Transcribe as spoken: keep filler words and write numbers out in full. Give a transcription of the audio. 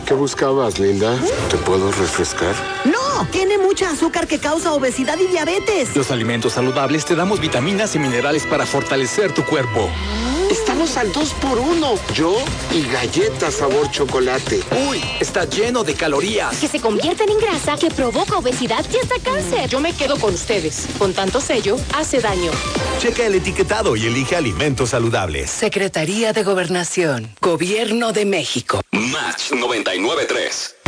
¿Qué buscabas, linda? ¿Te puedo refrescar? ¡No! Tiene mucha azúcar que causa obesidad y diabetes. Los alimentos saludables te damos vitaminas y minerales para fortalecer tu cuerpo. Estamos al dos por uno. Yo y galletas sabor chocolate. ¡Uy! Está lleno de calorías. Que se convierten en grasa, que provoca obesidad y hasta cáncer. Yo me quedo con ustedes. Con tanto sello, hace daño. Checa el etiquetado y elige alimentos saludables. Secretaría de Gobernación. Gobierno de México. Match noventa y nueve punto tres.